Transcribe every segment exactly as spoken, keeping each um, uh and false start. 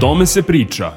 tome se priča.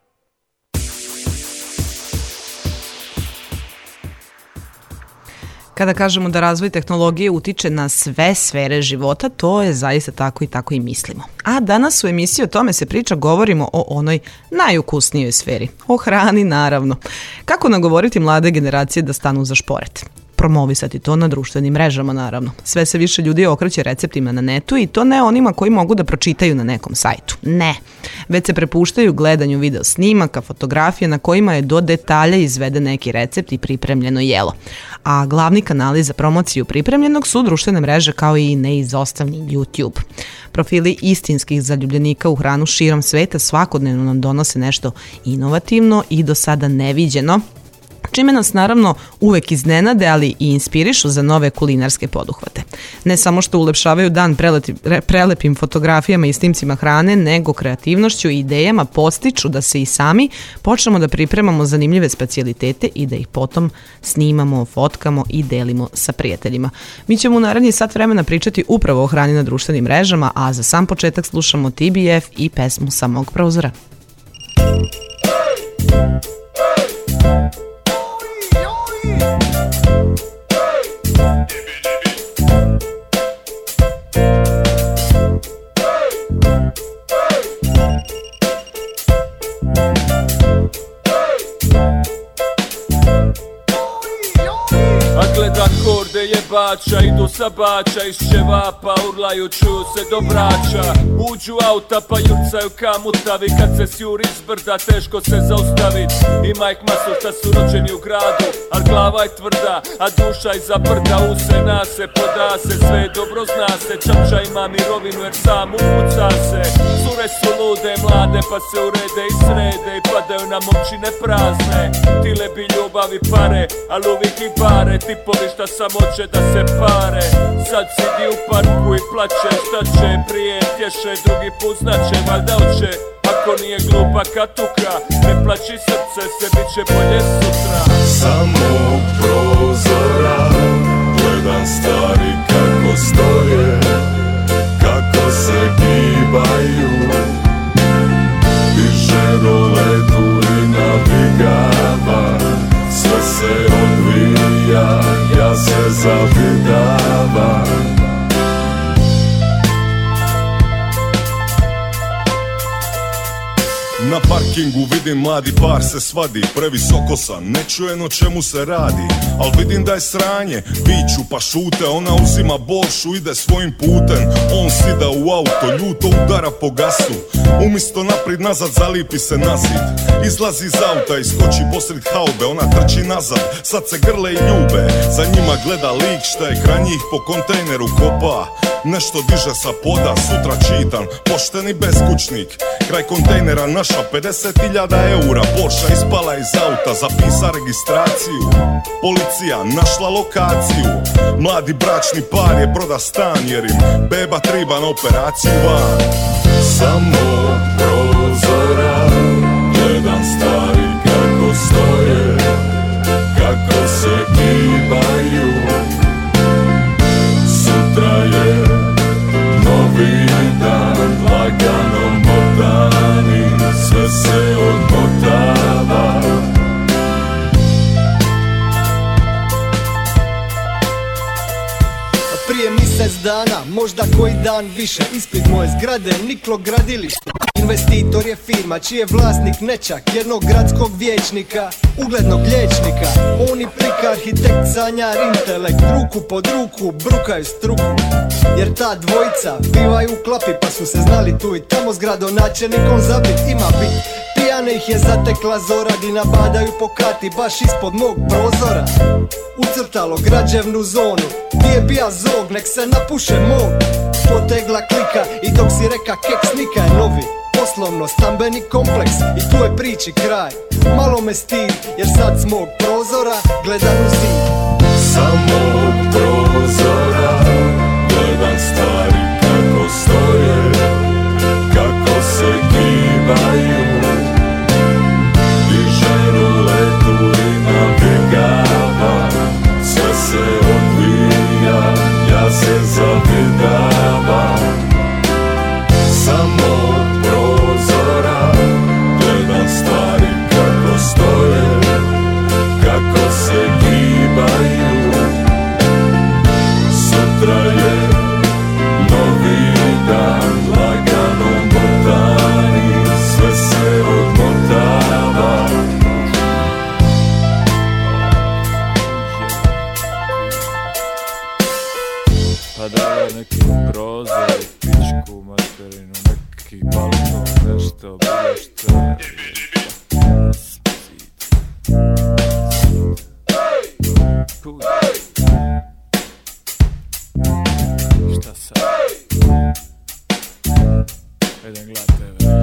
Kada kažemo da razvoj tehnologije utiče na sve sfere života, to je zaista tako i tako i mislimo. A danas u emisiji O tome se priča govorimo o onoj najukusnijoj sferi, o hrani naravno. Kako nagovoriti mlade generacije da stanu za šporet? Promovisati to na društvenim mrežama naravno. Sve se više ljudi okreće receptima na netu i to ne onima koji mogu da pročitaju na nekom sajtu. Ne. Već se prepuštaju gledanju video snimaka, fotografije na kojima je do detalja izveden neki recept i pripremljeno jelo. A glavni kanali za promociju pripremljenog su društvene mreže kao i neizostavni YouTube. Profili istinskih zaljubljenika u hranu širom sveta svakodnevno nam donose nešto inovativno i do sada neviđeno, čime nas naravno uvek iznenade, ali i inspirišu za nove kulinarske poduhvate. Ne samo što ulepšavaju dan preleti, prelepim fotografijama i snimcima hrane, nego kreativnošću i idejama postiču da se i sami počnemo da pripremamo zanimljive specijalitete i da ih potom snimamo, fotkamo i delimo sa prijateljima. Mi ćemo u naredni sat vremena pričati upravo o hrani na društvenim mrežama, a za sam početak slušamo T B F i pesmu Sa mog prozora. Jebača, idu sa bača, iz ćevapa urlaju, čuju se do braća. Uđu auta pa jurcaju ka mutavi, kad se sjuri s brda teško se zaustavit. Ima ih masu šta su rođeni u gradu, al glava je tvrda, a duša iza brda. Use nase, poda se, sve dobro zna se. Čača ima mirovinu jer sam upuca se. Cure su lude, mlade pa se urede i srede i padaju na momčine prazne. Tile bi ljubavi pare, al uvijek i bare. Tipovi šta sam hoće da se pare. Sad sidi u parku i plaće, šta će prije tješe, drugi put znače, valjda oće. Ako nije glupa katuka, ne plaći srce, se bit će bolje sutra. Samo prozora gledam stvari kako stoje, kako se gibaju, diže roletu i navigava. Sve se odvija, ja se zavidavam. Na parkingu vidim mladi par se svadi. Previsoko sam, ne čujem o čemu se radi, al vidim da je sranje. Viču pa šute, ona uzima boršu, ide svojim putem. On sida u auto, ljuto udara po gasu. Umjesto naprijed nazad zalipi se na zid. Izlazi iz auta i skoči posred haube. Ona trči nazad, sad se grle i ljube. Za njima gleda lik šta je kraj njih po kontejneru kopa. Nešto diže sa poda, sutra čitam, pošteni beskućnik. Kraj kontejnera naša pedeset hiljada eura. Borša ispala iz auta, zapisa registraciju. Policija našla lokaciju. Mladi bračni par je proda stan jer im beba triba na operaciju van. Samo prozora gledam stvari kako stoje, kako se gibaju. Sutra je novi dan, lagano motani, sve se odmotava. Prije mjesec dana, možda koji dan više, ispred moje zgrade niklo gradilište. Investitor je firma čiji je vlasnik nečak jednog gradskog vijećnika, uglednog liječnika. On i prika arhitekt, sanjar, intelekt, ruku pod ruku brukaju struku. Jer ta dvojica bivaju u klapi pa su se znali tu i tamo s gradonačelnikom zabit. Ima bit, pijane ih je zatekla zora di nabadaju po kati baš ispod mog prozora. Ucrtalo građevnu zonu, di je bija zog, nek se napuše mog. Potegla klika i dok si reka keks nika je novi poslovno stambeni kompleks i tu je priči kraj. Malo me stid jer sad s mog prozora gledam u zid. Samo prozora gledam stvari kako stoje, kako se gibaju. Diže roletu i navigava. Sve se odvija, ja se zavidavam. Samo prozora Pa da je neki prozor, pičku materinu, neki balkon, nešto, bilo što je. Puj. Šta sad? Idem gledat tebe.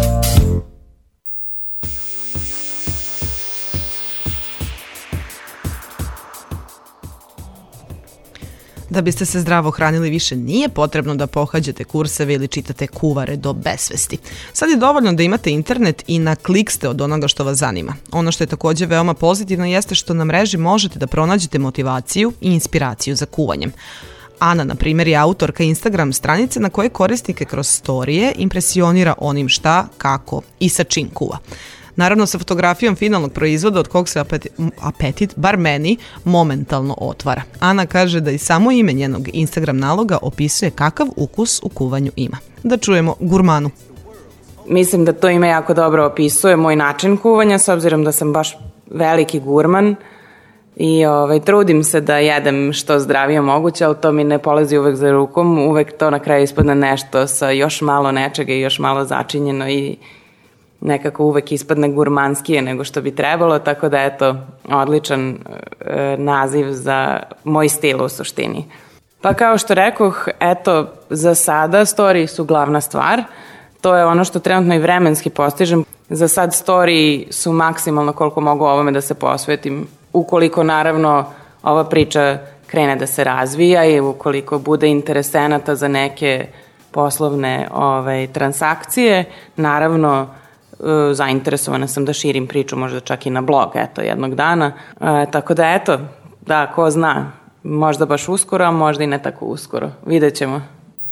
Da biste se zdravo hranili više nije potrebno da pohađate kurseve ili čitate kuvare do besvesti. Sad je dovoljno da imate internet i na klik ste od onoga što vas zanima. Ono što je također veoma pozitivno jeste što na mreži možete da pronađete motivaciju i inspiraciju za kuvanjem. Ana, na primjer, je autorka Instagram stranice na kojoj korisnike kroz storije impresionira onim šta, kako i sa čim kuva. Naravno sa fotografijom finalnog proizvoda od kog se apetit, apetit, bar meni, momentalno otvara. Ana kaže da i samo ime njenog Instagram naloga opisuje kakav ukus u kuvanju ima. Da čujemo gurmanu. Mislim da to ime jako dobro opisuje moj način kuvanja, s obzirom da sam baš veliki gurman i ovaj, trudim se da jedem što zdravije moguće, ali to mi ne polazi uvek za rukom. Uvek to na kraju ispadne nešto sa još malo nečega i još malo začinjeno i nekako uvek ispadne gurmanskije nego što bi trebalo, tako da eto, odličan e, naziv za moj stil u suštini. Pa kao što rekoh, eto, za sada storiji su glavna stvar. To je ono što trenutno i vremenski postižem. Za sad storiji su maksimalno koliko mogu ovome da se posvetim. Ukoliko naravno ova priča krene da se razvija i ukoliko bude interesenata za neke poslovne ovaj, transakcije, naravno zainteresovana sam da širim priču možda čak i na blog, eto, jednog dana. E, tako da, eto, da, ko zna, možda baš uskoro, a možda i ne tako uskoro. Vidjet ćemo.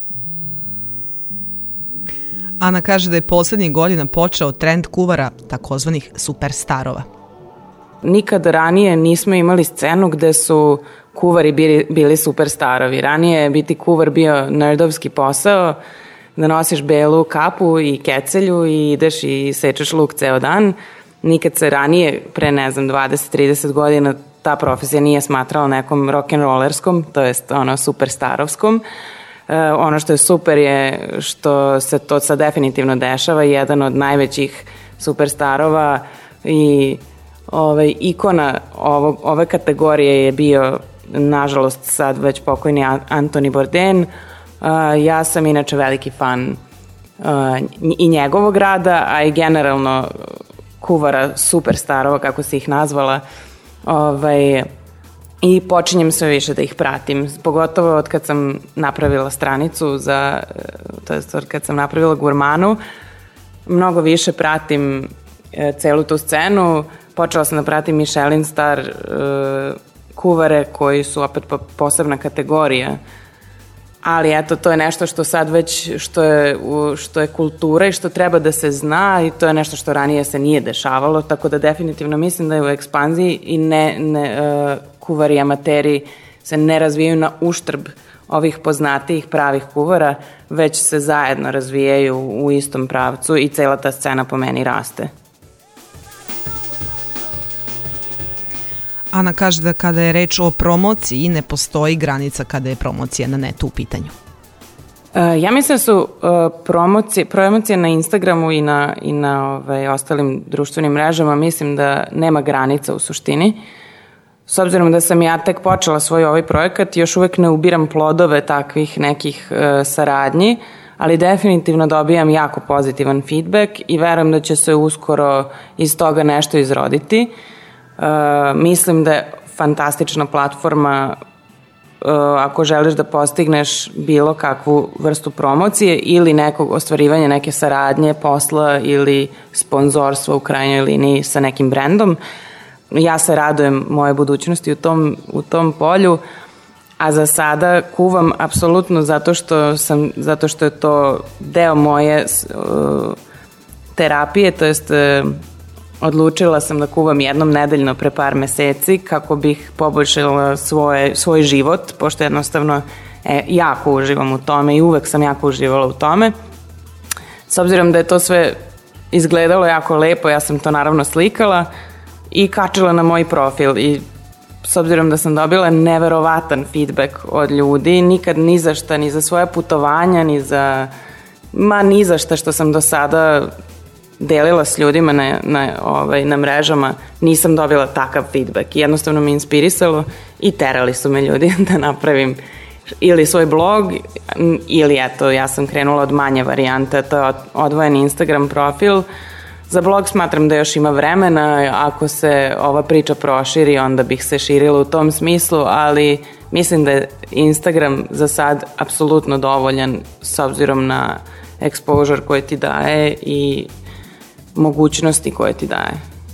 Ana kaže da je posljednjih godina počeo trend kuvara takozvanih superstarova. Nikad ranije nismo imali scenu gde su kuvari bili, bili superstarovi. Ranije je biti kuvar bio nerdovski posao, da nosiš belu kapu i kecelju i ideš i sečeš luk ceo dan. Nikad se ranije, pre ne znam, dvadeset trideset godina, ta profesija nije smatrala nekom rock'n'rollerskom, to jest ono superstarovskom. E, ono što je super je što se to sad definitivno dešava. Jedan od najvećih superstarova i ovaj, ikona ovog, ove kategorije je bio, nažalost, sad već pokojni Anthony Bourdain. Uh, ja sam inače veliki fan uh, i njegovog rada, a i generalno kuvara superstarova, kako se ih nazvala, ovaj, i počinjem sve više da ih pratim, pogotovo od kad sam napravila stranicu za, to jest od kad sam napravila gurmanu, mnogo više pratim uh, celu tu scenu. Počela sam da pratim Michelin star uh, kuvare koji su opet posebna kategorija. Ali eto, to je nešto što sad već, što je, što je kultura i što treba da se zna i to je nešto što ranije se nije dešavalo, tako da definitivno mislim da je u ekspanziji i ne, ne uh, kuvari i amateri se ne razvijaju na uštrb ovih poznatijih pravih kuvara, već se zajedno razvijaju u istom pravcu i cela ta scena po meni raste. Ana kaže da kada je reč o promociji ne postoji granica kada je promocija na netu u pitanju. Uh, ja mislim da su uh, promocije, promocije na Instagramu i na, i na ovaj, ostalim društvenim mrežama, mislim da nema granica u suštini. S obzirom da sam ja tek počela svoj ovaj projekat, još uvek ne ubiram plodove takvih nekih uh, saradnji, ali definitivno dobijam jako pozitivan feedback i verujem da će se uskoro iz toga nešto izroditi. Uh, mislim da je fantastična platforma uh, ako želiš da postigneš bilo kakvu vrstu promocije ili nekog ostvarivanja neke saradnje, posla ili sponzorstva u krajnjoj liniji sa nekim brendom. Ja se radujem moje budućnosti u tom, u tom polju, a za sada kuvam apsolutno zato što sam, zato što je to deo moje uh, terapije, to jest uh, odlučila sam da kuvam jednom nedeljno pre par meseci kako bih poboljšala svoje, svoj život, pošto jednostavno e, jako uživam u tome i uvek sam jako uživala u tome. S obzirom da je to sve izgledalo jako lepo, ja sam to naravno slikala i kačila na moj profil i s obzirom da sam dobila neverovatan feedback od ljudi, nikad ni za šta, ni za svoje putovanja, ni za, ma ni za šta što sam do sada delila s ljudima na, na, ovaj, na mrežama, nisam dobila takav feedback. Jednostavno me inspirisalo i terali su me ljudi da napravim ili svoj blog, ili eto, ja sam krenula od manje varijante, to je odvojen Instagram profil. Za blog smatram da još ima vremena, ako se ova priča proširi, onda bih se širila u tom smislu, ali mislim da je Instagram za sad apsolutno dovoljan s obzirom na exposure koje ti daje i mogućnosti koje ti daje.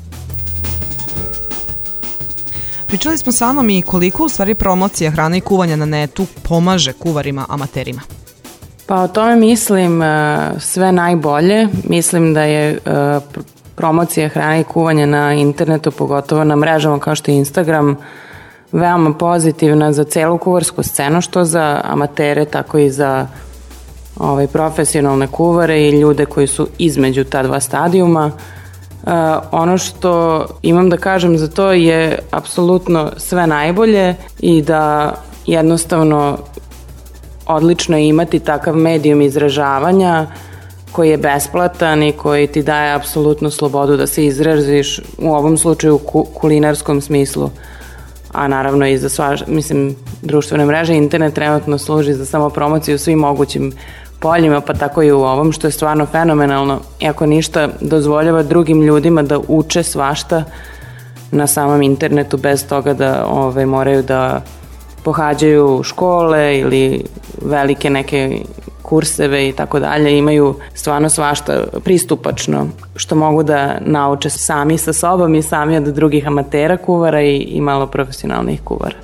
Pričali smo sa Anom i koliko u stvari promocija hrane i kuvanja na netu pomaže kuvarima amaterima. Pa o tome mislim sve najbolje. Mislim da je promocija hrane i kuvanja na internetu, pogotovo na mrežama kao što je Instagram, veoma pozitivna za celu kuvarsku scenu, što za amatere, tako i za ovaj, profesionalne kuvare i ljude koji su između ta dva stadijuma. Uh, ono što imam da kažem za to je apsolutno sve najbolje i da jednostavno odlično je imati takav medijum izražavanja koji je besplatan i koji ti daje apsolutnu slobodu da se izraziš, u ovom slučaju u kulinarskom smislu, a naravno i za sva, mislim, društvene mreže, internet trenutno služi za samopromociju svim mogućim poljima, pa tako i u ovom, što je stvarno fenomenalno. I ako ništa, dozvoljava drugim ljudima da uče svašta na samom internetu bez toga da ove, moraju da pohađaju škole ili velike neke kurseve i tako dalje. Imaju stvarno svašta pristupačno što mogu da nauče sami sa sobom i sami od drugih amatera kuvara i, i malo profesionalnih kuvara.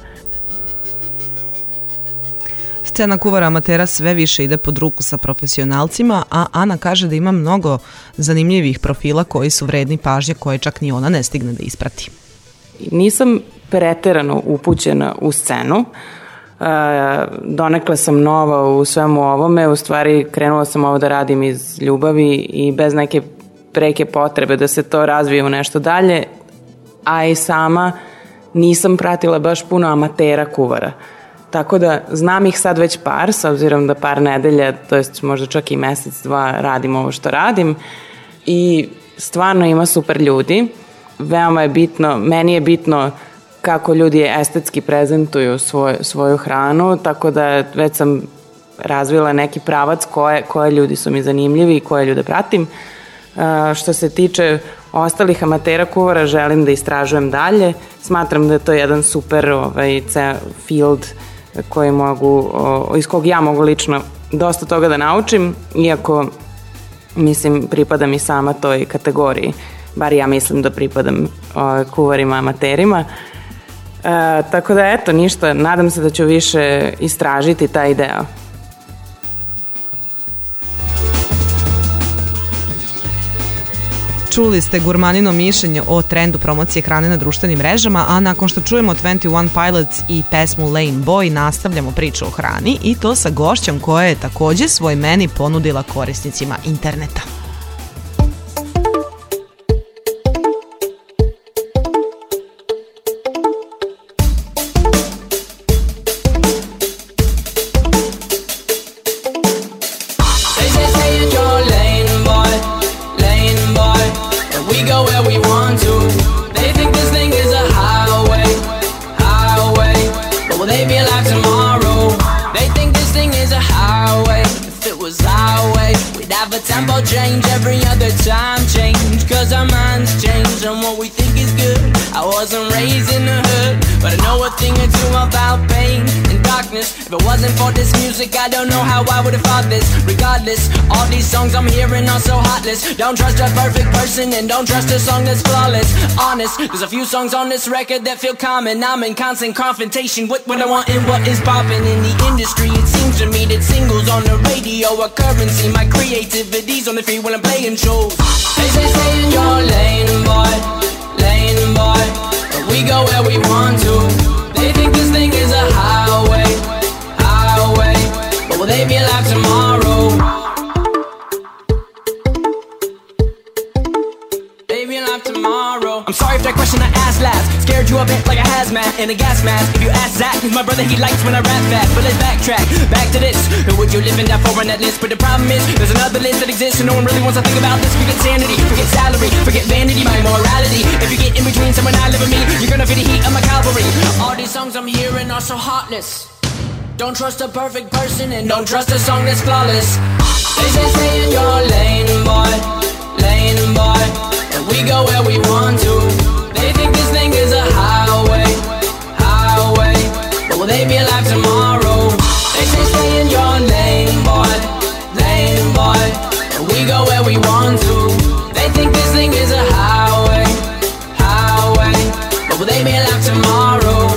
Scena kuvara amatera sve više ide pod ruku sa profesionalcima, a Ana kaže da ima mnogo zanimljivih profila koji su vredni pažnje koje čak ni ona ne stigne da isprati. Nisam preterano upućena u scenu. E, donekle sam nova u svemu ovome. U stvari krenula sam ovo da radim iz ljubavi i bez neke preke potrebe da se to razvije u nešto dalje, a i sama nisam pratila baš puno amatera kuvara. Tako da znam ih sad već par, s obzirom da par nedelja, to jest možda čak i mesec, dva radim ovo što radim i stvarno ima super ljudi. Veoma je bitno, meni je bitno kako ljudi estetski prezentuju svoj, svoju hranu, tako da već sam razvila neki pravac koje, koje ljudi su mi zanimljivi i koje ljude pratim. Uh, što se tiče ostalih amatera kuvara, želim da istražujem dalje. Smatram da je to jedan super ovaj, field koji mogu, iz kog ja mogu lično dosta toga da naučim, iako mislim pripadam i sama toj kategoriji, bar ja mislim da pripadam o, kuvarima amaterima. E, tako da eto, ništa, nadam se da ću više istražiti taj deo. Čuli ste gurmanino mišljenje o trendu promocije hrane na društvenim mrežama, a nakon što čujemo dvadeset jedan Pilots i pesmu Lane Boy, nastavljamo priču o hrani i to sa gošćom koja je takođe svoj meni ponudila korisnicima interneta. Tempo change every other time change, cause our minds change and what we think is good. I wasn't raised in the hood, but I know a thing or two about pain and darkness. If it wasn't for this music, I don't know how I would have fought this. Regardless, all these songs I'm hearing are so heartless. Don't trust a perfect person and don't trust a song that's flawless. Honest, there's a few songs on this record that feel common. I'm in constant confrontation with what I want and what is popping in the industry. It seems to me that singles on the radio are currency. My creativity's on the free when I'm playing shows. They say stay in your lane, boy, lane, boy, but we go where we want to. They think this thing is a highway, highway, but will they be alive tomorrow? They be alive tomorrow. I'm sorry if that question I asked last scared you a bit like a hazmat. hazmat and a gas mask. If you ask Zach, he's my brother, he likes when I rap fast. But let's backtrack, back to this. Who would you live in that for on that list? But the problem is, there's another list that exists and no one really wants to think about this. Forget sanity, forget salary, forget vanity, my morality. If you get in between someone I live with me, you're gonna feel the heat of my cavalry. All these songs I'm hearing are so heartless. Don't trust a perfect person and don't trust a song that's flawless. They say stay in your lane, boy, lane, boy, and we go where we want to. They think this thing is a highway, highway, but will they be alive tomorrow? They say stay in your lane, boy, lane, boy, and we go where we want to. They think this thing is a highway, highway, but will they be alive tomorrow?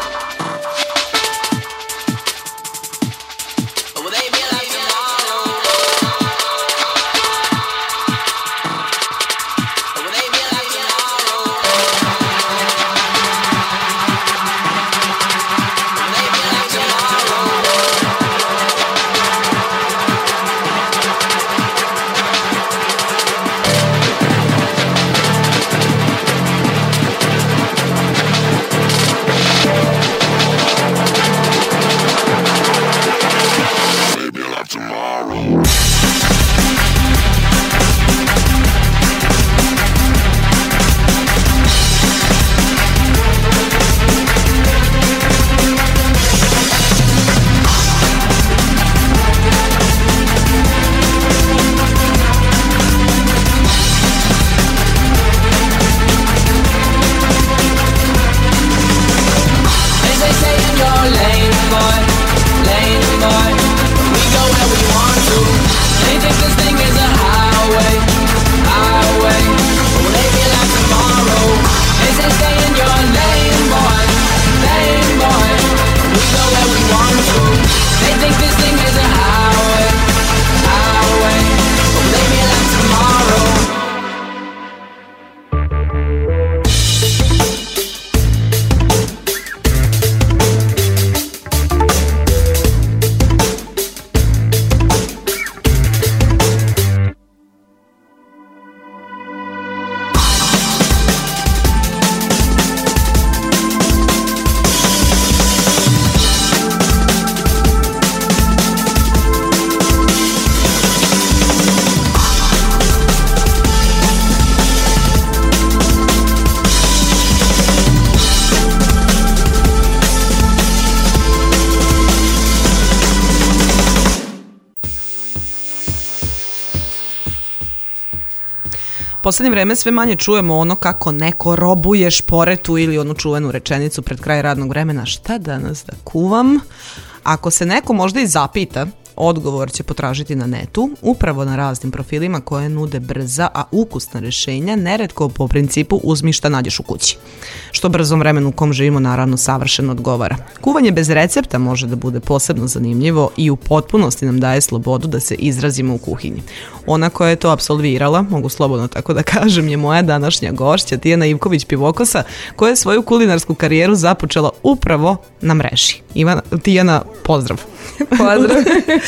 Poslednje vreme sve manje čujemo ono kako neko robuje šporetu ili onu čuvenu rečenicu pred kraj radnog vremena, šta danas da kuvam. Ako se neko možda i zapita, odgovor će potražiti na netu, upravo na raznim profilima koje nude brza, a ukusna rešenja, neretko po principu uzmi šta nađeš u kući. Što brzom vremenu u kom živimo naravno savršeno odgovara. Kuvanje bez recepta može da bude posebno zanimljivo i u potpunosti nam daje slobodu da se izrazimo u kuhinji. Ona koja je to apsolvirala, mogu slobodno tako da kažem, je moja današnja gošća Tijana Ivković-Pivokosa, koja je svoju kulinarsku karijeru započela upravo na mreži. Ivana, Tijana, pozdrav. Pozdrav.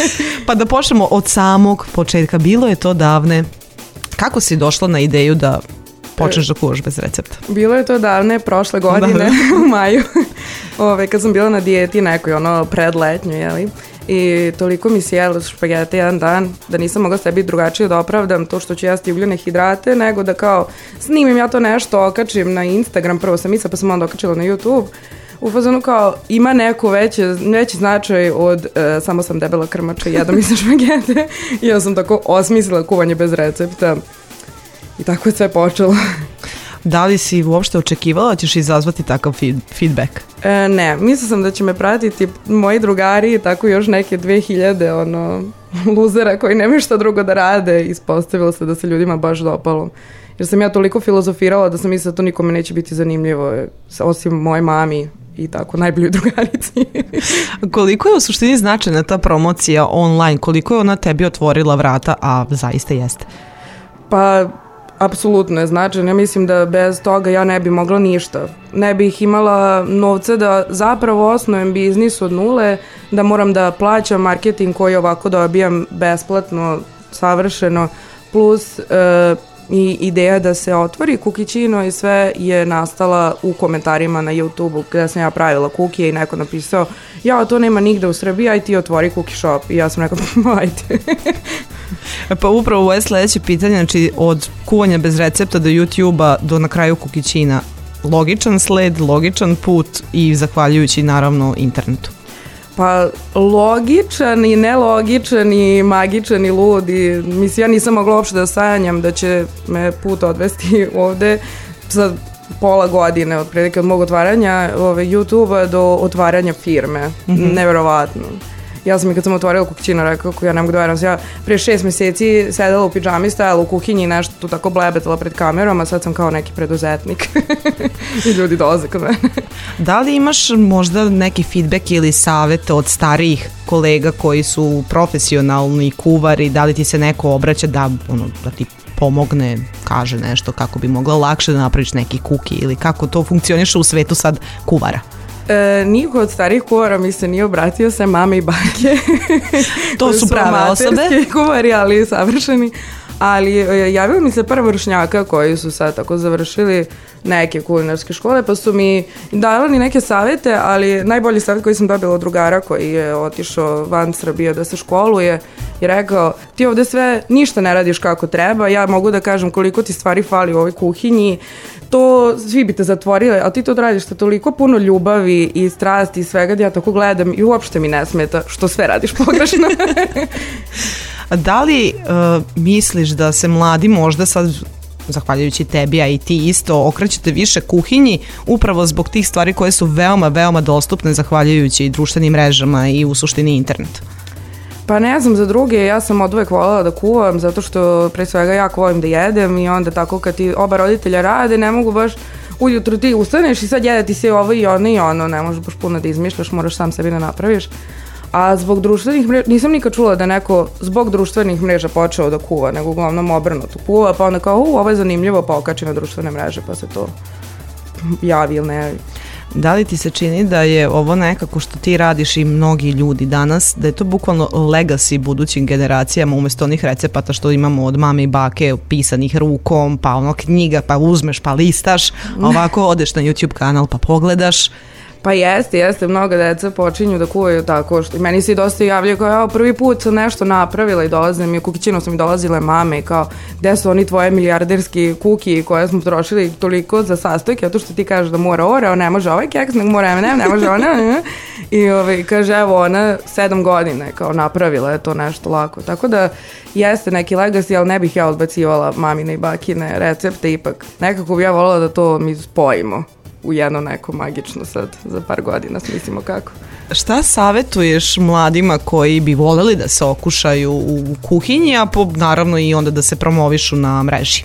Pa da počnemo od samog početka. Bilo je to davne. Kako si došla na ideju da počneš da kuvaš bez recepta? Bilo je to davne, prošle godine, u maju. Ove, kad sam bila na dijeti nekoj, ono, predletnju, jeli? I toliko mi sjelo špagete jedan dan da nisam mogla sebi drugačije da opravdam to što ću jesti ugljene hidrate, nego da kao snimim ja to nešto, okačim na Instagram, prvo sam mislila pa sam onda okačila na YouTube. U fazonu kao ima neku veće, veći značaj od uh, samo sam debela krmača i jedom mi se špagete i ja sam tako osmislila kuvanje bez recepta i tako je sve počelo. Da li si uopšte očekivala da ćeš izazvati takav feed, feedback? E, ne, mislila sam da će me pratiti moji drugari i tako još neke dve hiljade ono, luzera koji nemaju šta drugo da rade. Ispostavilo se da se ljudima baš dopalo. Jer sam ja toliko filozofirala da sam mislila da to nikome neće biti zanimljivo, osim moje mami i tako, najboljoj drugarici. Koliko je u suštini značajna ta promocija online? Koliko je ona tebi otvorila vrata, a zaista jeste? Pa, apsolutno je značajno. Ja mislim da bez toga ja ne bi mogla ništa. Ne bih imala novce da zapravo osnujem biznis od nule, da moram da plaćam marketing koji ovako dobijam besplatno, savršeno, plus... E, i ideja da se otvori kukićino i sve je nastala u komentarima na YouTube-u kada sam ja pravila kukije i neko napisao ja, to nema nigde u Srbiji, aj ti otvori cookie shop i ja sam rekao, ajde. Pa upravo ovo je sledeće pitanje, znači od kuvanja bez recepta do YouTube-a do na kraju kukićina, logičan sled, logičan put i zahvaljujući naravno internetu. Pa logičan i nelogičan i magičan i lud i mislim ja nisam mogla uopšte da sanjam da će me put odvesti ovde za pola godine otprilike od mog otvaranja ove, YouTube-a do otvaranja firme. Mm-hmm. Neverovatno. Ja sam i kad sam otvorila kukićinu rekao kako ja ne mogu da verujem. Ja prije šest meseci sedela u pidžami, stajala u kuhinji i nešto tu tako blebetala pred kamerom, a sad sam kao neki preduzetnik i ljudi dolaze kod mene. Da li imaš možda neki feedback ili savete od starijih kolega koji su profesionalni kuvari, da li ti se neko obraća da, ono, da ti pomogne, kaže nešto kako bi mogla lakše da napraviš neki kuki ili kako to funkcioniše u svetu sad kuvara? E, niko od starih kuvara mi se nije obratio, sve mame i bake. To su prave osobe. Kuvari, ali savršeni. Ali e, javili mi se par vršnjaka koji su sad tako završili neke kulinarske škole, pa su mi davali neke savete, ali najbolji savjet koji sam dobila od drugara koji je otišao van Srbije da se školuje i rekao, ti ovde sve ništa ne radiš kako treba, ja mogu da kažem koliko ti stvari fali u ovoj kuhinji, to svi bi te zatvorili, a ti to radiš sa toliko puno ljubavi i strasti i svega da ja tako gledam i uopšte mi ne smeta što sve radiš pogrešno. Da li uh, misliš da se mladi možda sad, zahvaljujući tebi, a i ti isto, okrećete više kuhinji upravo zbog tih stvari koje su veoma, veoma dostupne zahvaljujući društvenim mrežama i u suštini internetu? Pa ne znam za druge, ja sam od uvek voljela da kuvam zato što pre svega jako volim da jedem i onda tako kad ti oba roditelja rade ne mogu baš ujutru ti ustaneš i sad jedati se ovo i ono i ono, ne možeš baš puno da izmišljaš, moraš sam sebi da napraviš. A zbog društvenih mreža, nisam nikad čula da neko zbog društvenih mreža počeo da kuva, nego uglavnom obrnuto kuva, pa onda kao, u, ovo je zanimljivo, pa okači na društvene mreže, pa se to javi ili ne javi. Da li ti se čini da je ovo nekako što ti radiš i mnogi ljudi danas, da je to bukvalno legacy budućim generacijama umjesto onih recepata što imamo od mame i bake pisanih rukom, pa ono knjiga, pa uzmeš, pa listaš, ovako odeš na YouTube kanal pa pogledaš. Pa jeste, jeste, mnoga deca počinju da kuvaju tako, što meni se i dosta javljaju kao, ja prvi put sam nešto napravila i dolazim i u kukićinu su mi dolazile mame i kao, gde su oni tvoje milijarderski kuki koje smo trošili toliko za sastojke, zato što ti kažeš da mora oreo, ne može ovaj keks, nego mora em and em, ne može ona, ne. I ovaj, kaže, evo ona sedam godine kao napravila je to nešto lako, tako da jeste neki legacy, ali ne bih ja odbacivala mamine i bakine recepte, ipak nekako bi ja volila da to mi spojimo u jedno neko magično sad za par godina, smislimo kako. Šta savetuješ mladima koji bi voleli da se okušaju u kuhinji, a po, naravno i onda da se promovišu na mreži?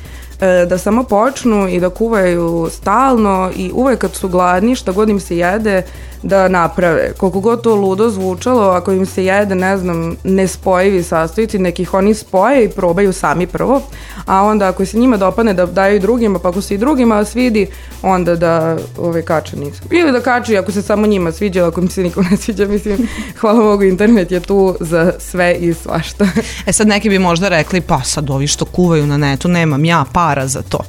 E, da samo počnu i da kuvaju stalno i uvek kad su gladni, šta god im se jede, da naprave. Koliko god to ludo zvučalo, ako im se jede, ne znam, nespojivi sastojci, nekih oni spoje i probaju sami prvo, a onda ako se njima dopadne da daju i drugima, pa ako se i drugima svidi, onda da ove, kače nisu. Ili da kače ako se samo njima sviđa, ako mi se nikom ne sviđa, mislim, hvala Bogu, internet je tu za sve i svašta. E sad neki bi možda rekli, pa sad ovi što kuvaju na netu, nemam ja para za to.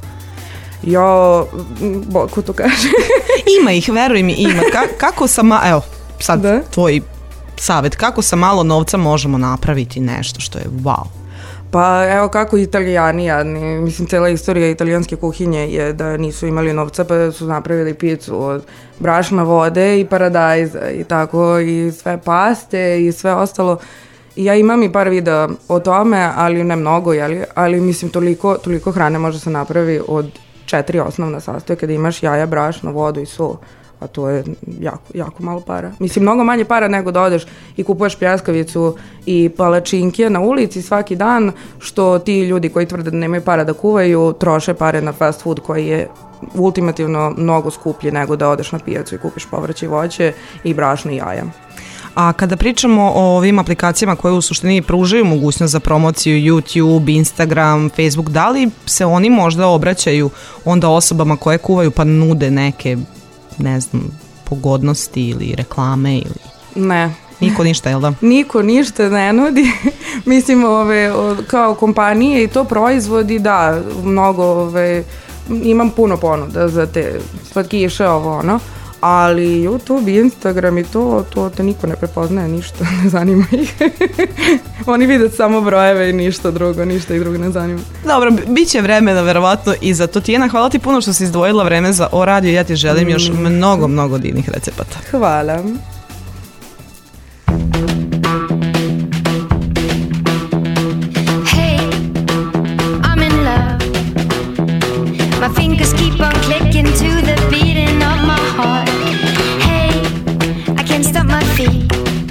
Jo, ko to kaže? Ima ih, veruj mi, ima. Ka, kako sa, ma, evo, sad da? Tvoj savjet, kako sa malo novca možemo napraviti nešto što je wow? Pa evo kako Italijani jadni, mislim cela istorija italijanske kuhinje je da nisu imali novca pa su napravili picu od brašna, vode i paradajza i tako i sve paste i sve ostalo. I ja imam i par videa o tome, ali ne mnogo, jeli, ali mislim toliko, toliko hrane može se napravi od četiri osnovna sastojka kada imaš jaja, brašno, vodu i sol, a to je jako, jako malo para. Mislim, mnogo manje para nego da odeš i kupuješ pljeskavicu i palačinke na ulici svaki dan, što ti ljudi koji tvrde da nemaju para da kuvaju, troše pare na fast food koji je ultimativno mnogo skuplji nego da odeš na pijacu i kupiš povrće i voće i brašno i jaja. A kada pričamo o ovim aplikacijama koje u suštini pružaju mogućnost za promociju YouTube, Instagram, Facebook, da li se oni možda obraćaju onda osobama koje kuvaju pa nude neke, ne znam, pogodnosti ili reklame ili... Ne, Niko ništa, jel da? Niko ništa ne nudi. Mislim, ove, kao kompanije i to proizvodi, da, mnogo, ove, imam puno ponuda za te slatkiše, ovo, ono. Ali YouTube, Instagram i to, to te niko ne prepoznaje, ništa, ne zanima ih. Oni vide samo brojeve i ništa drugo, ništa ih drugo ne zanima. Dobro, bit će vremena verovatno i za to. Tijena, hvala ti puno što si izdvojila vreme za O Radio. Ja ti želim još mnogo, mnogo divnih recepata. Hvala. Hey, I'm in love. My fingers keep on clicking to the beating of my heart. Hey, I can't stop my feet.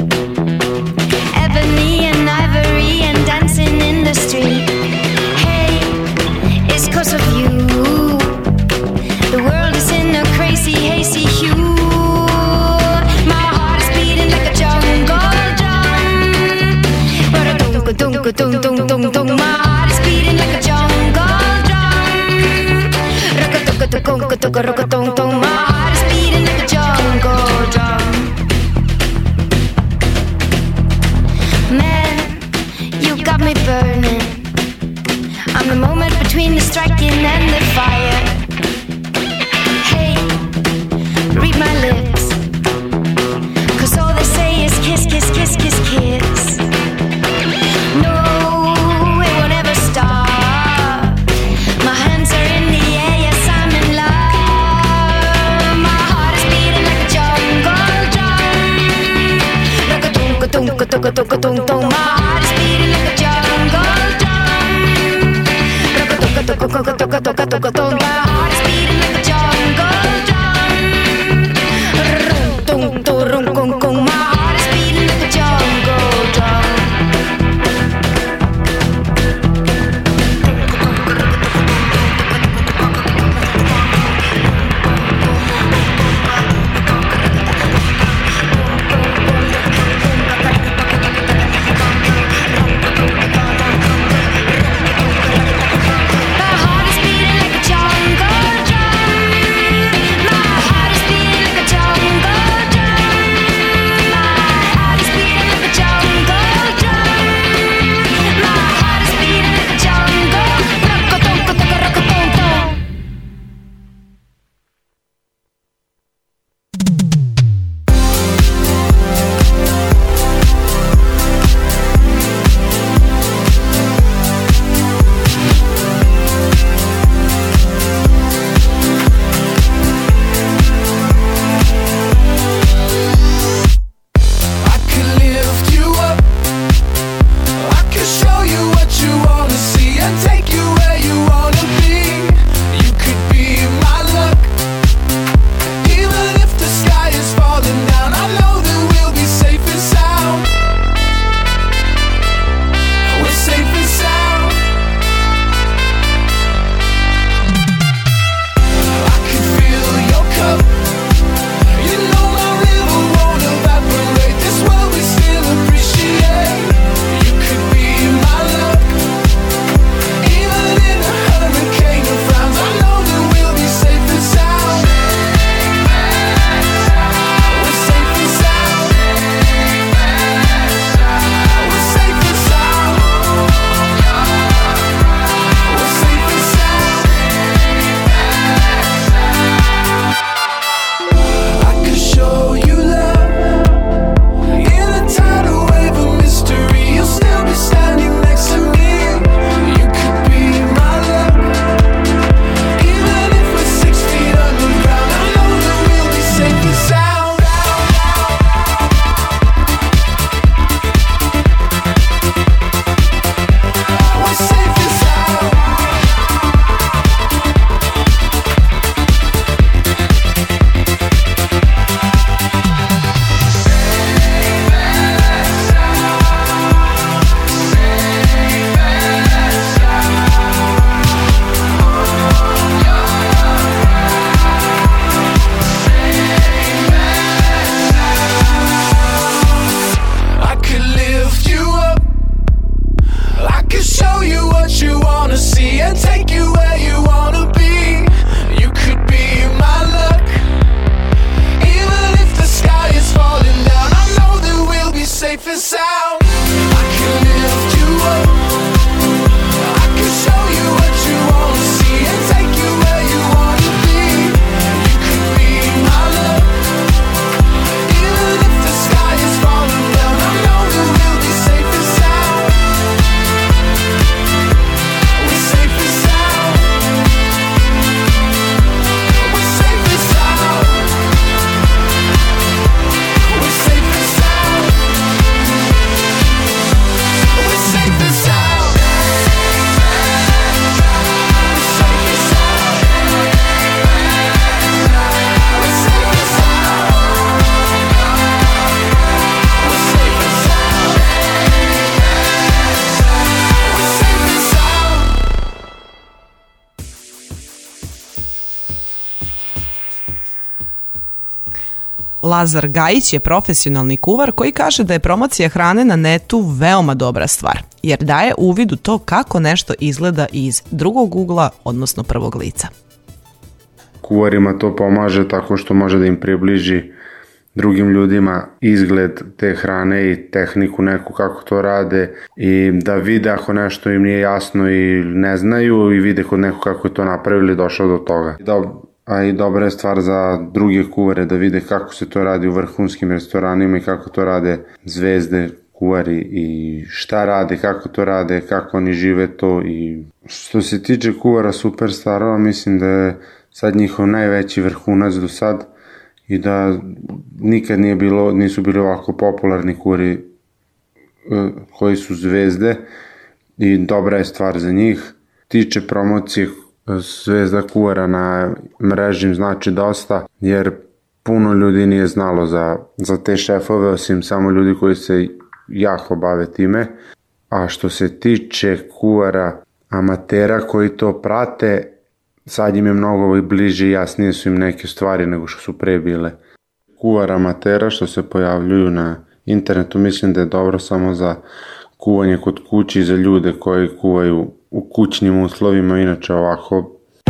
Ebony and ivory and dancing in the street. Hey, it's 'cause of you. The world is in a crazy, hazy hue. My heart is beating like a jungle drum. But a dunk, a dunk, a dunk, dunk, dunk, dunk. My heart is beating like a jungle drum. Rock-a-tunk-a-tunk-a-tunk-a-tunk-a-tunk. My heart is beating like a jungle drum. Man, you got me burning. I'm the moment between the striking and the fire. Hey, read my lips, 'cause all they say is kiss, kiss, kiss, kiss, kiss. No, it won't ever stop. My hands are in the air, yes, I'm in love. My heart is beating like a jungle drum. Rock-a-tunk-a-tunk-a-tunk-a-tunk-a-tunk. My heart is beating like a jungle drum. Rock-a-tunk-a-tunk-a-tunk-a-tunk-a-tunk. My heart is beating like a jungle drum. Rum-tung-tung-rum-kung-kung. My heart is beating like a jungle drum. My heart is beating like a jungle drum. sound. I can lift you up, I can show you what you want to see and take you where you want to be. You can be my love, even if the sky is falling down. I know that we'll be safe and sound. We're safe and sound. We're safe and sound. We're safe and sound. We're safe and sound. Lazar Gajić je profesionalni kuvar koji kaže da je promocija hrane na netu veoma dobra stvar, jer daje uvid u to kako nešto izgleda iz drugog ugla, odnosno prvog lica. Kuvarima to pomaže tako što može da im približi drugim ljudima izgled te hrane i tehniku neku kako to rade i da vide ako nešto im nije jasno i ne znaju i vide kod neko kako je to napravili i došao do toga. Da, a i dobra je stvar za druge kuvare da vide kako se to radi u vrhunskim restoranima i kako to rade zvezde, kuvari i šta rade, kako to rade, kako oni žive to. I što se tiče kuvara superstarova, mislim da je sad njihov najveći vrhunac do sad i da nikad nije bilo, nisu bili ovako popularni kuvari koji su zvezde i dobra je stvar za njih. Tiče promocije zvezda kuvara na mreži znači dosta, jer puno ljudi nije znalo za, za te šefove, osim samo ljudi koji se jako bave time. A što se tiče kuvara amatera koji to prate, sad im je mnogo bliže i jasnije su im neke stvari nego što su pre bile. Kuvar amatera što se pojavljuju na internetu mislim da je dobro samo za kuvanje kod kući i za ljude koji kuvaju u kućnim uslovima, inače ovako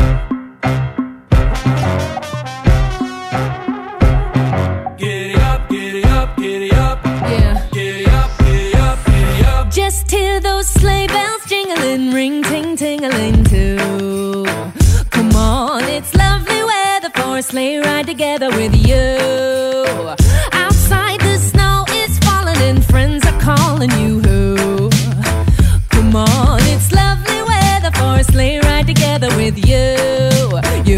Just hear those sleigh bells jingling, ring ting tingling too. Come on, it's lovely weather for a sleigh ride together with you. Outside the snow is falling and friends are calling you. Come on, it's lovely weather for a sleigh ride together with you. You.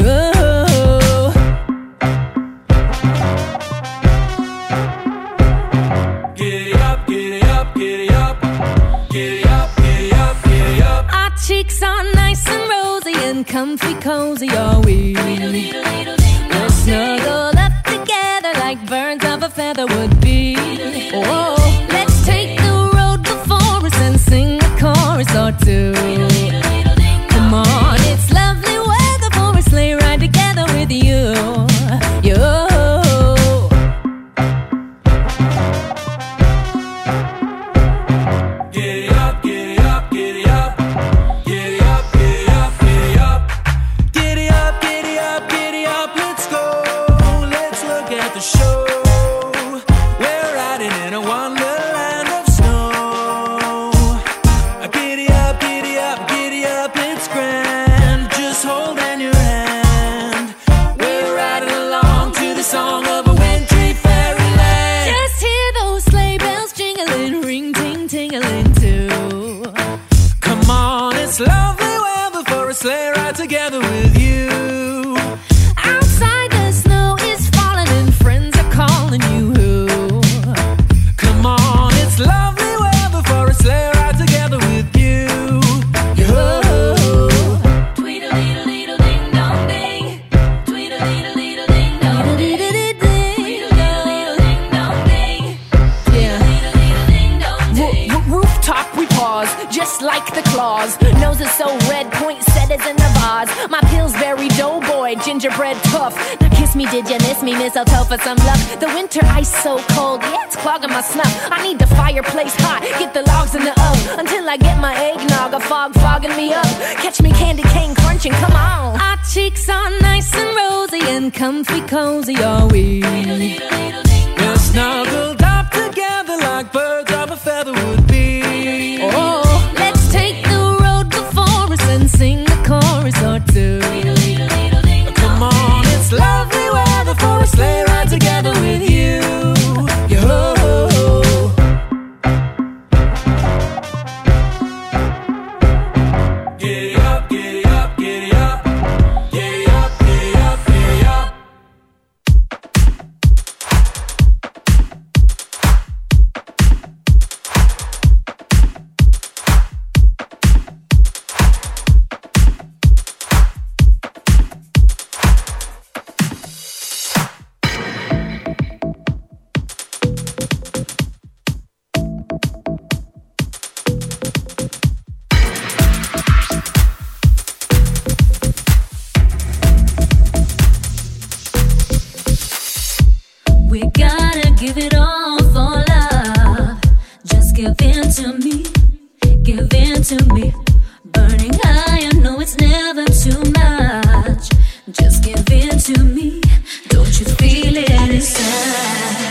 Giddy up, giddy up, giddy up, giddy up, giddy up, giddy up. Our cheeks are nice and rosy and comfy cozy are we. We're snuggled up together like birds of a feather would be. Oh, let's take the road before us and sing a chorus or two. Come on, it's lovely weather for a sleigh ride together with you. You. Giddy up, giddy up, giddy up, giddy up, giddy up, giddy up, giddy up, giddy up, giddy up. Let's go. Let's look at the show. We're riding in a wonderland of snow. Giddy up, giddy up, giddy up. It's grand. Just holding your hand. We're riding along to the song of a wintry fairyland. Just hear those sleigh bells jingling, ring ting tingling too. Come on, it's lovely weather for a sleigh ride together with you. Outside the snow is falling and friends are calling you. Come on, it's lovely weather for a sleigh ride together with you. You. Tweedle-leedle-leedle-ding dong ding. Tweedle-leedle-leedle-ding dong ding. Tweedle-leedle-leedle-ding dong ding. Tweedle-leedle-leedle-ding dong ding. R- rooftop we pause, just like the claws. Nose is so red, poinsettias in the vase. My Pillsbury doughboy, gingerbread tough. Now kiss me, did you miss me? Mistletoe for some luck. The winter ice so cold, yeah, it's clogging my snuff. I need the fireplace hot, get the logs in the oven until I get my eggnog, a fog fogging me up. Catch me candy cane crunching, come on. Our cheeks are nice and rosy and comfy cozy are we. We're snuggled up together like birds of a feather. give in to me, give in to me. Burning high, I know it's never too much. Just give in to me, don't you feel it inside?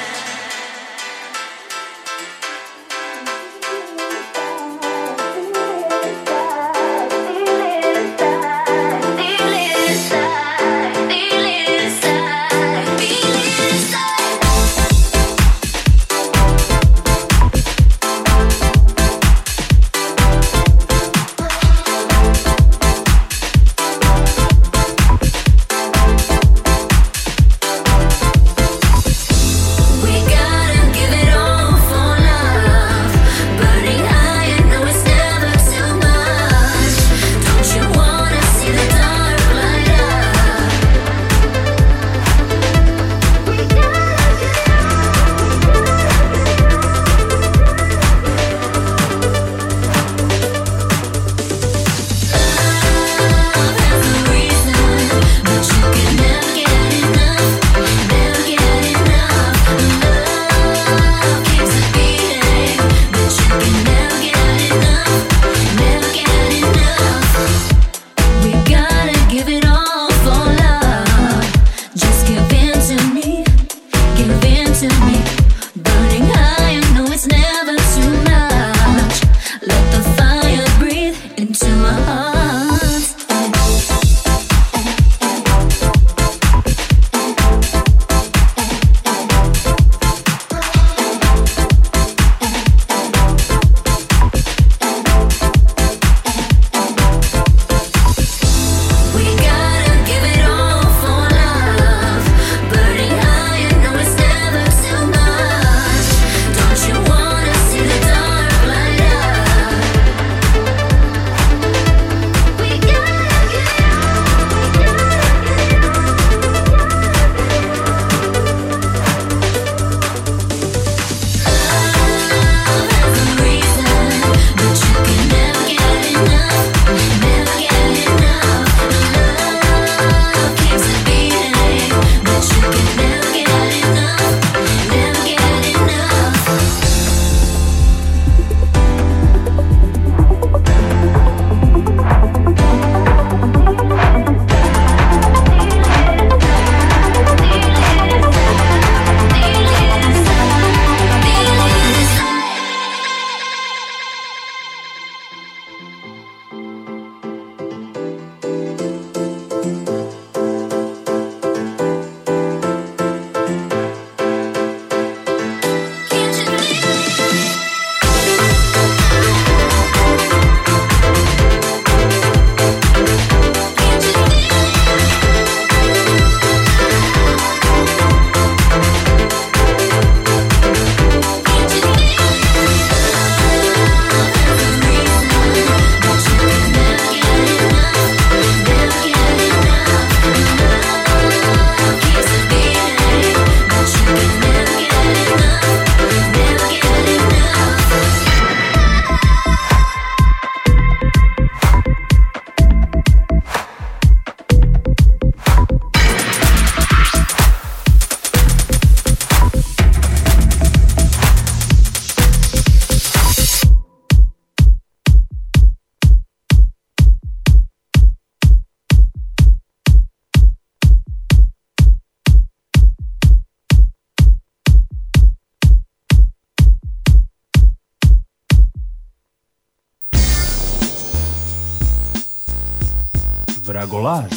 Vragolaž.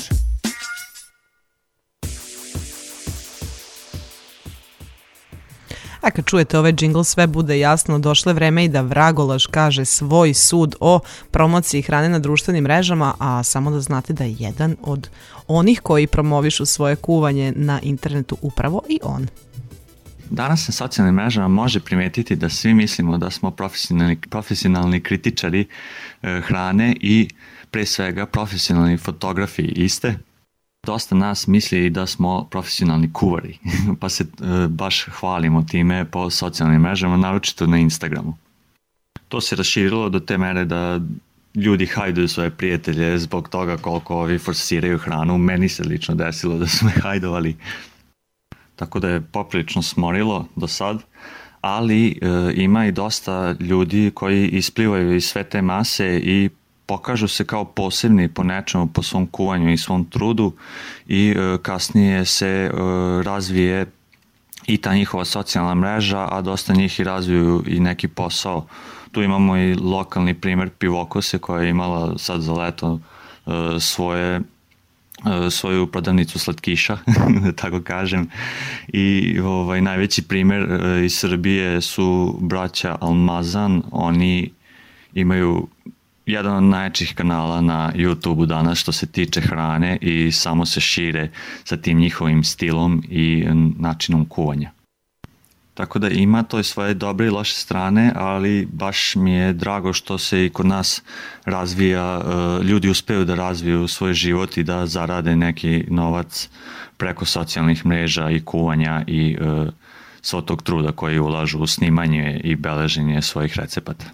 A kad čujete ovaj džingl, sve bude jasno, došlo je vreme i da Vragolaž kaže svoj sud o promociji hrane na društvenim mrežama, a samo da znate da je jedan od onih koji promovišu svoje kuvanje na internetu upravo i on. Danas na socijalnim mrežama može primetiti da svi mislimo da smo profesionalni, profesionalni kritičari e, hrane i pre svega profesionalni fotografi iste. Dosta nas misli da smo profesionalni kuvari, pa se e, baš hvalimo time po socijalnim mrežama, naročito na Instagramu. To se raširilo do te mere da ljudi hajduju svoje prijatelje zbog toga koliko ovi forsiraju hranu. Meni se lično desilo da su me hajdovali. Tako da je poprilično smorilo do sad, ali e, ima i dosta ljudi koji isplivaju iz sve te mase i pokažu se kao posebni po nečemu, po svom kuvanju i svom trudu i e, kasnije se e, razvije i ta njihova socijalna mreža, a dosta njih i razviju i neki posao. Tu imamo i lokalni primer Pivokose koja je imala sad za leto e, svoje svoju prodavnicu slatkiša, da tako kažem. I ovaj, najveći primer iz Srbije su braća Almazan. Oni imaju jedan od najjačih kanala na YouTube-u danas što se tiče hrane i samo se šire sa tim njihovim stilom i načinom kuvanja. Tako da ima to i svoje dobre i loše strane, ali baš mi je drago što se i kod nas razvija, ljudi uspeju da razviju svoj život i da zarade neki novac preko socijalnih mreža i kuvanja i svog tog truda koji ulažu u snimanje i beleženje svojih recepata.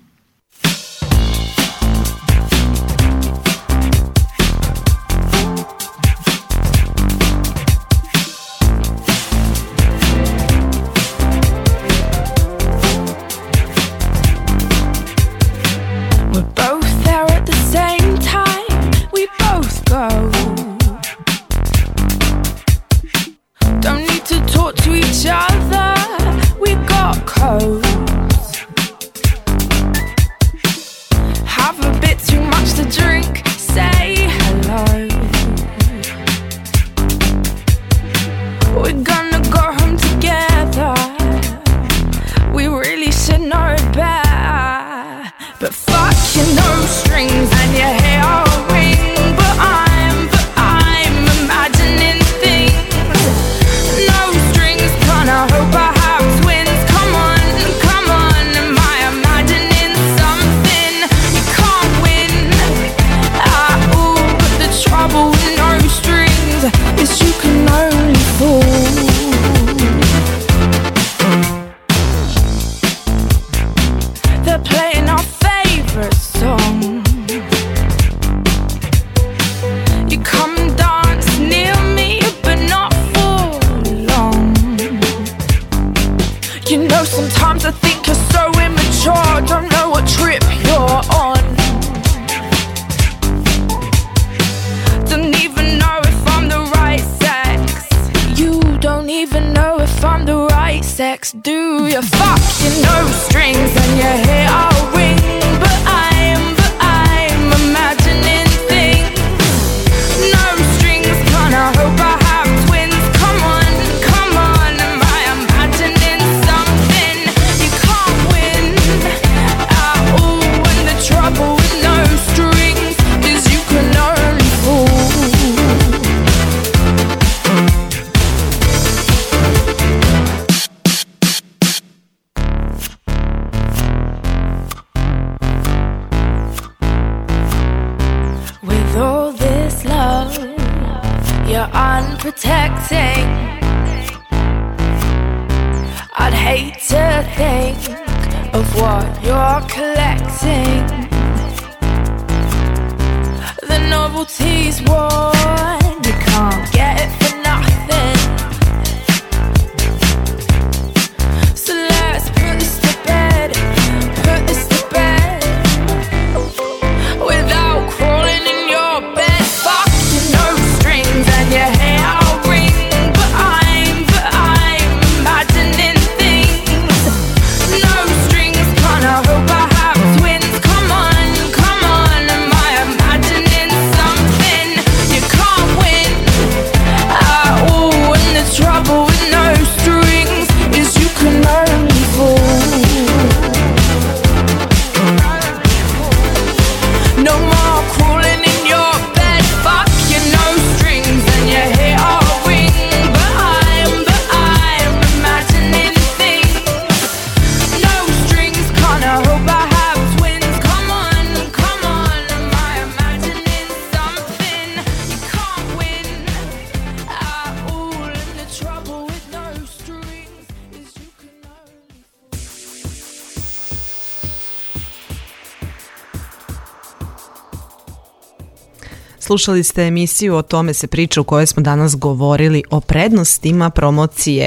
Slušali ste emisiju O tome se priča u kojoj smo danas govorili o prednostima promocije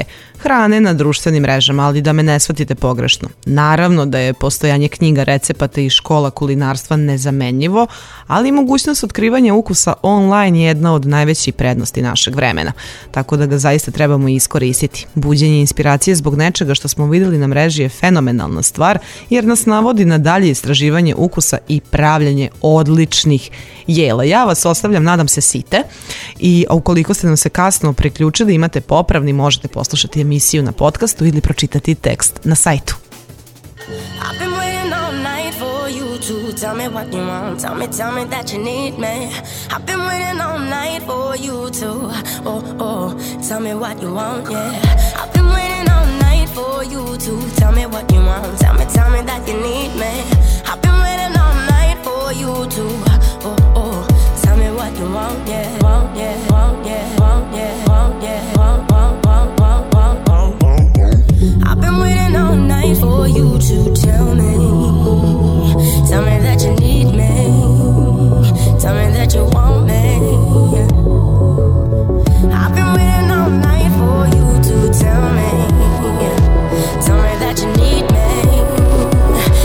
hrane na društvenim mrežama, ali da me ne shvatite pogrešno. Naravno da je postojanje knjiga, recepata i škola kulinarstva nezamenljivo, ali mogućnost otkrivanja ukusa online je jedna od najvećih prednosti našeg vremena, tako da ga zaista trebamo iskoristiti. Buđenje inspiracije zbog nečega što smo videli na mreži je fenomenalna stvar, jer nas navodi na dalje istraživanje ukusa i pravljanje odličnih jela. Ja vas ostavljam, nadam se, site, i ukoliko ste nam se kasno priključili, imate popravni, možete poslušati emisiju na podcastu ili pročitati tekst na sajtu. I've been waiting all night for you to tell me what you want. Tell me, tell me that you need me. I've been waiting all night for you to, oh, oh, tell me what you want, yeah. I've been waiting all night for you to tell me what you want. Tell me, tell me that you need me. I've been waiting all night for you to, oh, oh, tell me what you want, yeah. Want, yeah, want, yeah, want, yeah, want, yeah, want, want, want, want, want, want, want. I've been waiting all night for you to tell me, tell me that you need me, tell me that you want me. I've been waiting all night for you to tell me, tell me that you need me.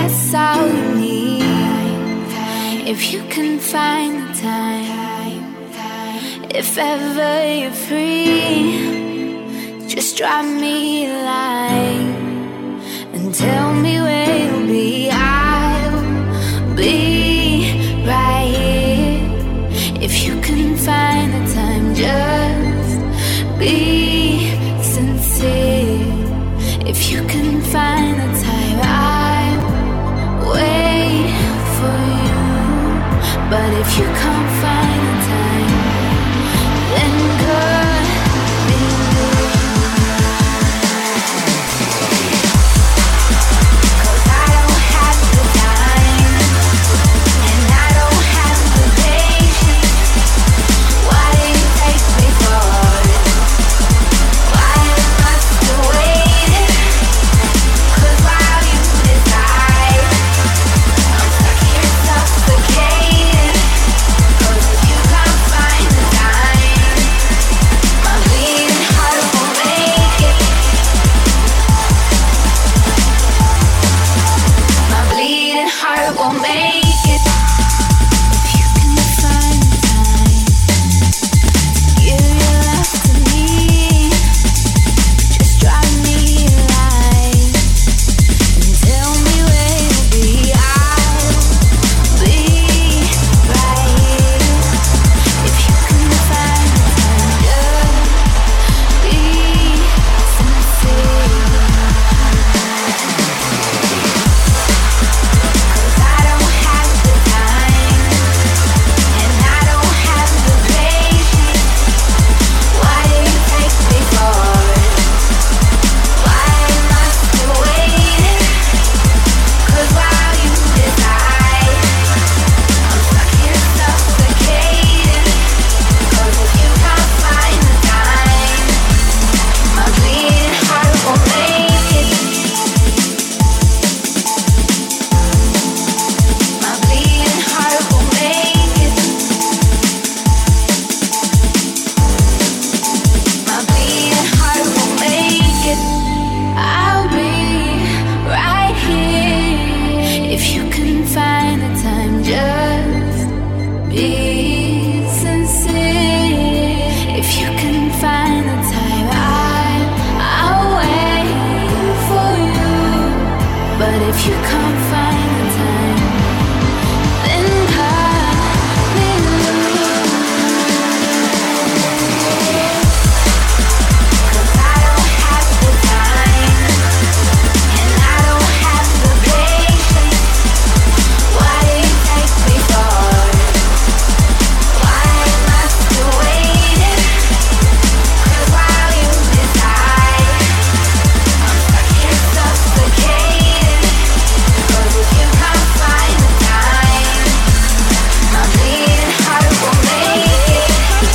that's all you need. If you can find the time, if ever you're free, just drop me a line and tell me where you'll be. I'll be right here. If you can find the time, just be sincere. If you can find the time, I'll wait for you. But if you can't find the time, then good be good. 'Cause I don't have the time, and I don't have the patience. Why do you take me for it? Why am I still waiting? 'Cause while you decide, I'm stuck here suffocating. 'Cause if you can't find the time, my bleeding heart won't make it. My bleeding heart won't make it. If you can find the time, give your love to me. Just drop me a line and tell me where you'll be. I'll be right here. If you can find the time, just be sincere. 'Cause I don't have the time, and I don't have the patience. Why do you take me for it? Why am I still waiting? 'Cause while you decide, I'm stuck here suffocating. 'Cause if you can't find the time, my bleeding heart won't make it. My bleeding heart won't make it. My bleeding heart won't make it. I'll be right here. If you can find the time, just be sincere. If you can find the time, I, I'll wait for you. But if you can't find the time, then cut me loose. 'Cause I don't have the time, and I don't have the patience. Why do you take me for it? Why am I still waiting? 'Cause while you decide, I'm stuck here suffocating. 'Cause if you can't find the time, my bleeding heart will make it.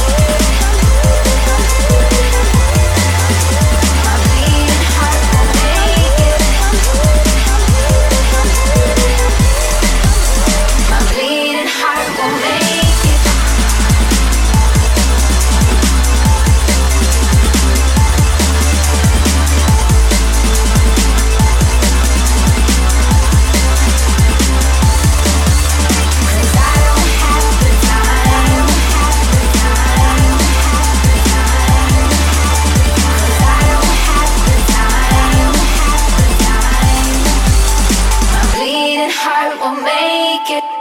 My bleeding heart will make it. My bleeding heart will make it. Cause I don't have the time. Cause I don't have the time. My bleeding heart will make it.